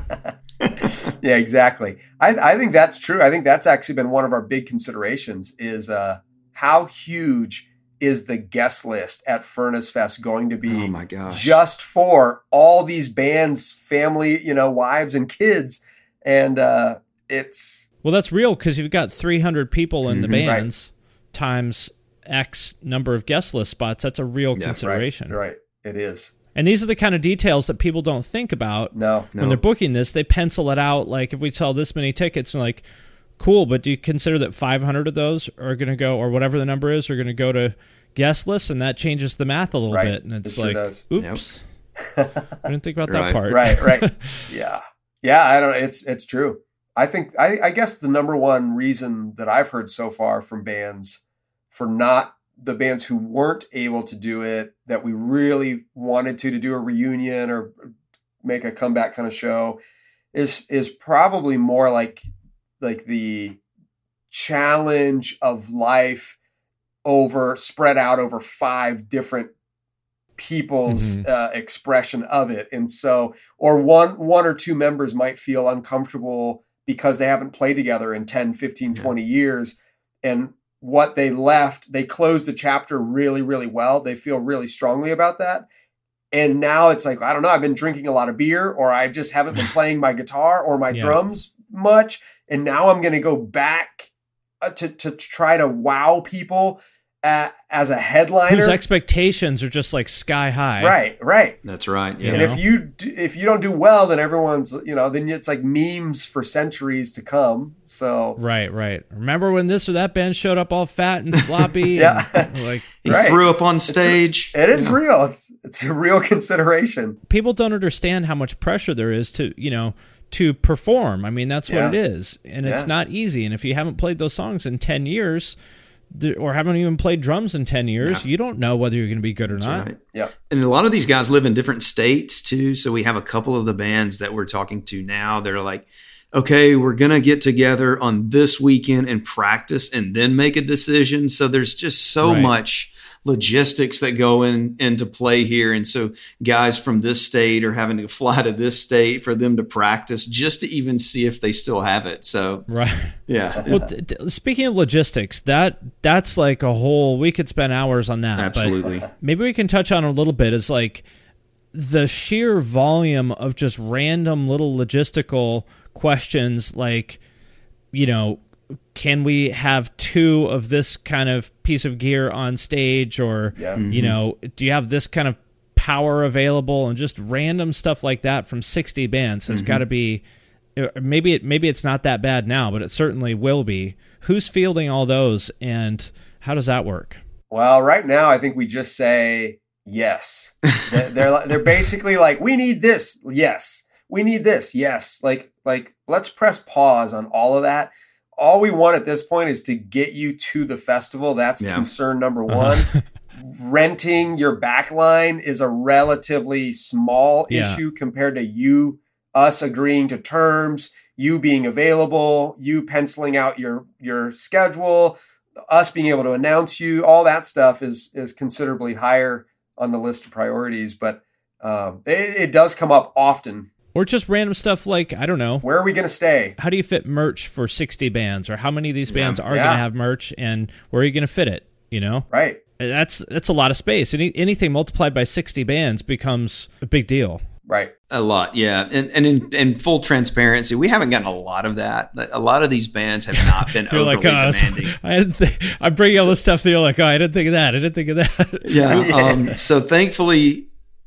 Yeah, exactly. I, I think that's true. I think that's actually been one of our big considerations is uh, how huge is the guest list at Furnace Fest going to be? Oh my gosh. Just for all these bands, family, you know, wives and kids. And uh, it's... Well, that's real because you've got three hundred people in mm-hmm, the bands right. times X number of guest list spots. That's a real yeah, consideration. Right, right, it is. And these are the kind of details that people don't think about no, when no. they're booking this. They pencil it out. Like if we sell this many tickets, and like, cool, but do you consider that five hundred of those are going to go, or whatever the number is, are going to go to guest lists, and that changes the math a little right. bit. And it's it like, sure does. oops, yep. I didn't think about right. that part. Right, right. Yeah. Yeah, I don't know. It's, it's true. I think, I, I guess the number one reason that I've heard so far from bands for not the bands who weren't able to do it, that we really wanted to, to do a reunion or make a comeback kind of show is, is probably more like, like the challenge of life over spread out over five different people's mm-hmm. uh, expression of it. And so, or one, one or two members might feel uncomfortable because they haven't played together in ten, fifteen, yeah. twenty years. And what they left, they closed the chapter really, really well. They feel really strongly about that. And now it's like, I don't know, I've been drinking a lot of beer, or I just haven't been playing my guitar or my yeah. drums much. And now I'm going to go back uh, to, to try to wow people uh, as a headliner. Whose expectations are just like sky high. Right, right. That's right. Yeah. And if you do, if you don't do well, then everyone's, you know, then it's like memes for centuries to come. So right, right. Remember when this or that band showed up all fat and sloppy? Yeah. And, like he right. threw up on stage. It's a, it is real. It's it's a real consideration. People don't understand how much pressure there is to, you know, to perform. I mean, that's Yeah. what it is. And it's Yeah. not easy. And if you haven't played those songs in ten years, or haven't even played drums in ten years, Yeah. you don't know whether you're going to be good or That's not. right. Yeah. And a lot of these guys live in different states too. So we have a couple of the bands that we're talking to now. They're like, okay, we're going to get together on this weekend and practice and then make a decision. So there's just so Right. much logistics that go in into play here. And so guys from this state are having to fly to this state for them to practice just to even see if they still have it. So Right. yeah. Well, t- t- speaking of logistics, that that's like a whole, we could spend hours on that. Absolutely. But maybe we can touch on a little bit is like the sheer volume of just random little logistical questions like, you know, can we have two of this kind of piece of gear on stage, or, Yeah. you know, do you have this kind of power available, and just random stuff like that from sixty bands has got to be, maybe it, maybe it's not that bad now, but it certainly will be. Who's fielding all those, and how does that work? Well, right now, I think we just say yes. They're they're, like- they're basically like, we need this. Yes. We need this. Yes. Like, like, let's press pause on all of that. All we want at this point is to get you to the festival. That's Yeah. concern number one. Uh-huh. Renting your back line is a relatively small Yeah. issue compared to you, us agreeing to terms, you being available, you penciling out your, your schedule, us being able to announce you. All that stuff is, is considerably higher on the list of priorities, but um, it, it does come up often. Or just random stuff like, I don't know, Where are we going to stay? how do you fit merch for sixty bands, or how many of these bands are Yeah. going to have merch, and where are you going to fit it? You know, Right. that's that's a lot of space. Any, anything multiplied by sixty bands becomes a big deal. Right. A lot, yeah. And and in, in full transparency, we haven't gotten a lot of that. A lot of these bands have not been You're overly like, oh, so- demanding. I didn't th- I'm bringing all this stuff that you're like, oh, I didn't think of that. I didn't think of that. Yeah. Um, so thankfully,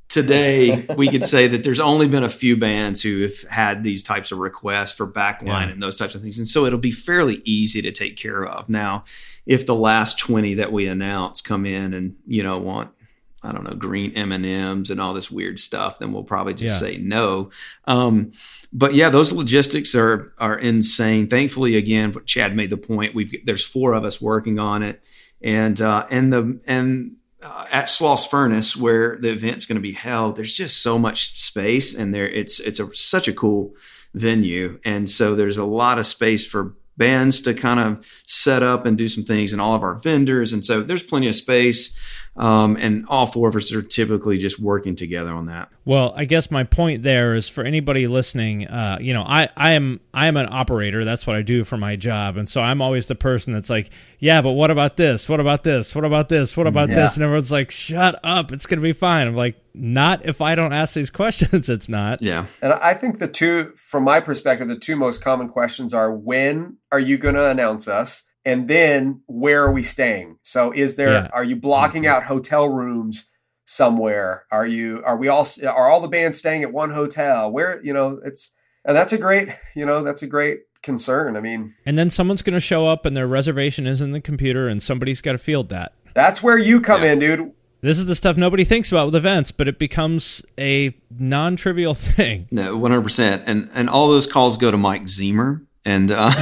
today we could say that there's only been a few bands who have had these types of requests for backline Yeah. and those types of things. And so it'll be fairly easy to take care of. Now, if the last twenty that we announce come in and, you know, want, I don't know, green M and M's and all this weird stuff, then we'll probably just Yeah. say no. Um, but yeah, those logistics are are insane. Thankfully, again, Chad made the point. We've there's four of us working on it, and uh, and the and uh, at Sloss Furnace, where the event's going to be held, there's just so much space, and there it's it's a such a cool venue, and so there's a lot of space for bands to kind of set up and do some things, and all of our vendors, and so there's plenty of space. Um, and all four of us are typically just working together on that. Well, I guess my point there is for anybody listening, uh, you know, I, I am I am an operator. That's what I do for my job. And so I'm always the person that's like, yeah, but what about this? What about this? What about this? What about Yeah. this? And everyone's like, shut up. It's going to be fine. I'm like, not if I don't ask these questions. It's not. Yeah. And I think the two, from my perspective, the two most common questions are, when are you going to announce us? And then where are we staying? So is there, Yeah. are you blocking out hotel rooms somewhere? Are you, are we all, are all the bands staying at one hotel? Where, you know, it's, and that's a great, you know, that's a great concern. I mean, And then someone's going to show up and their reservation is in the computer, and somebody's got to field that. that's where you come Yeah. in, dude. This is the stuff nobody thinks about with events, but it becomes a non-trivial thing. No, one hundred percent. And and all those calls go to Mike Zemer. And uh,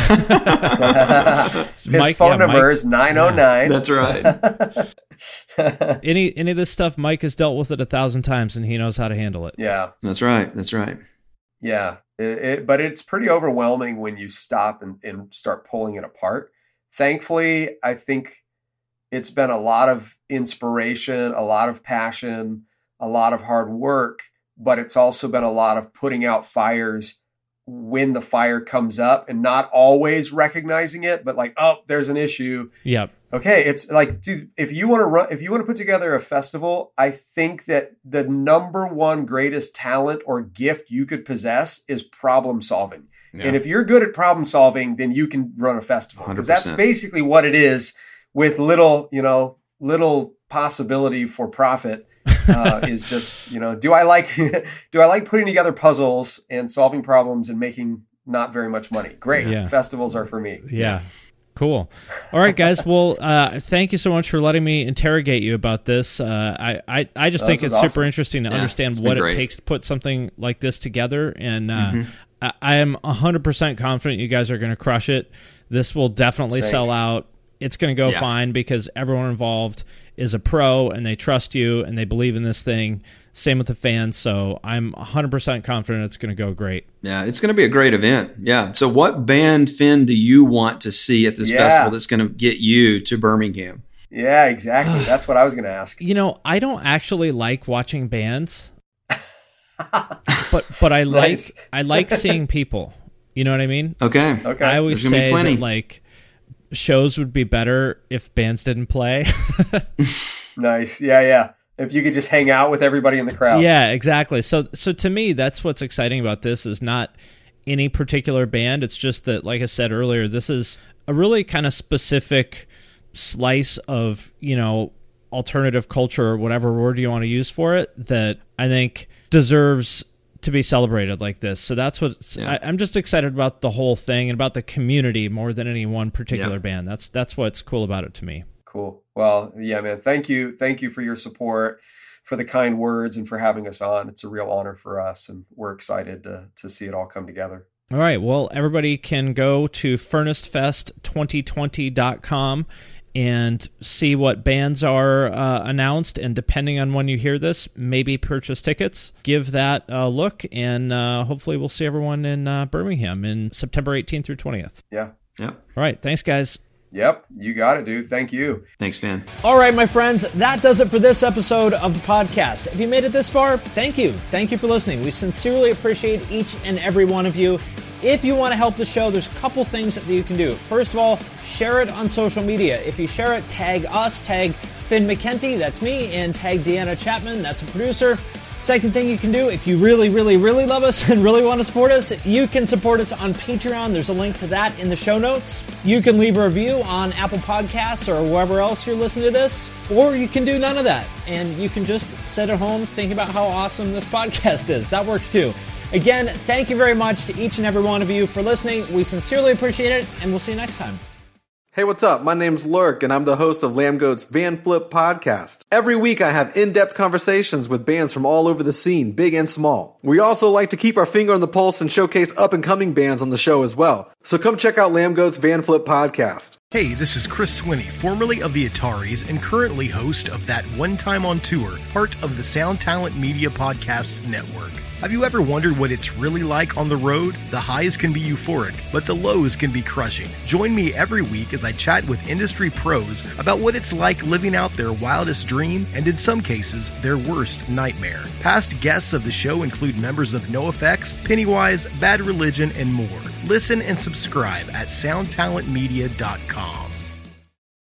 It's His Mike- phone yeah, number Mike- is nine oh nine. that's right. Any any of this stuff, Mike has dealt with it a thousand times, and he knows how to handle it. Yeah. That's right. That's right. Yeah. It, it, but it's pretty overwhelming when you stop and, and start pulling it apart. Thankfully, I think it's been a lot of inspiration, a lot of passion, a lot of hard work, but it's also been a lot of putting out fires when the fire comes up and not always recognizing it, but like, oh, there's an issue. Yep. Okay, it's like, dude, if you want to run, if you want to put together a festival, I think that the number one greatest talent or gift you could possess is problem solving. Yeah. And if you're good at problem solving, then you can run a festival, because that's basically what it is, with little, you know, little possibility for profit. uh, is just, you know, do I like, do I like putting together puzzles and solving problems and making not very much money? Great. Yeah. Festivals are for me. Yeah. Cool. All right, guys. Well, uh, thank you so much for letting me interrogate you about this. Uh, I, I, I just that think it's awesome. super interesting to yeah, understand what it takes to put something like this together. And uh, mm-hmm. I, I am one hundred percent confident you guys are going to crush it. This will definitely Thanks. sell out. It's going to go yeah. fine, because everyone involved is a pro and they trust you and they believe in this thing. Same with the fans. So I'm one hundred percent confident it's going to go great. Yeah, it's going to be a great event. Yeah. So what band, Finn, do you want to see at this yeah. festival that's going to get you to Birmingham? Yeah, exactly. That's what I was going to ask. You know, I don't actually like watching bands, but but I like nice. I like seeing people. You know what I mean? Okay. Okay. I always say that, like, shows would be better if bands didn't play. Nice. Yeah, yeah. If you could just hang out with everybody in the crowd. Yeah, exactly. So so to me, that's what's exciting about this, is not any particular band. It's just that, like I said earlier, this is a really kind of specific slice of, you know, alternative culture, or whatever word you want to use for it, that I think deserves to be celebrated like this. So that's what yeah. I, I'm just excited about the whole thing and about the community more than any one particular yeah. band. That's that's what's cool about it to me. Cool. Well, yeah, man. Thank you. Thank you for your support, for the kind words, and for having us on. It's a real honor for us, and we're excited to to see it all come together. All right. Well, everybody can go to furnace fest twenty twenty dot com and see what bands are uh, announced, and depending on when you hear this, maybe purchase tickets. Give that a look, and uh, hopefully we'll see everyone in uh, Birmingham in September eighteenth through twentieth. Yeah. Yep. All right. Thanks, guys. Yep, you got it, dude. Thank you. Thanks, man. All right, my friends, that does it for this episode of the podcast. If you made it this far, thank you. Thank you for listening. We sincerely appreciate each and every one of you. If you want to help the show, there's a couple things that you can do. First of all, share it on social media. If you share it, tag us, tag Finn McKenty, that's me, and tag Deanna Chapman, that's a producer. Second thing you can do, if you really, really, really love us and really want to support us, you can support us on Patreon. There's a link to that in the show notes. You can leave a review on Apple Podcasts or wherever else you're listening to this, or you can do none of that, and you can just sit at home thinking about how awesome this podcast is. That works too. Again, thank you very much to each and every one of you for listening. We sincerely appreciate it, and we'll see you next time. Hey, what's up? My name's Lurk, and I'm the host of Lambgoat's Van Flip podcast. Every week, I have in-depth conversations with bands from all over the scene, big and small. We also like to keep our finger on the pulse and showcase up-and-coming bands on the show as well. So come check out Lambgoat's Van Flip podcast. Hey, this is Chris Swinney, formerly of the Ataris and currently host of That One Time on Tour, part of the Sound Talent Media Podcast Network. Have you ever wondered what it's really like on the road? The highs can be euphoric, but the lows can be crushing. Join me every week as I chat with industry pros about what it's like living out their wildest dream and, in some cases, their worst nightmare. Past guests of the show include members of NoFX, Pennywise, Bad Religion, and more. Listen and subscribe at sound talent media dot com.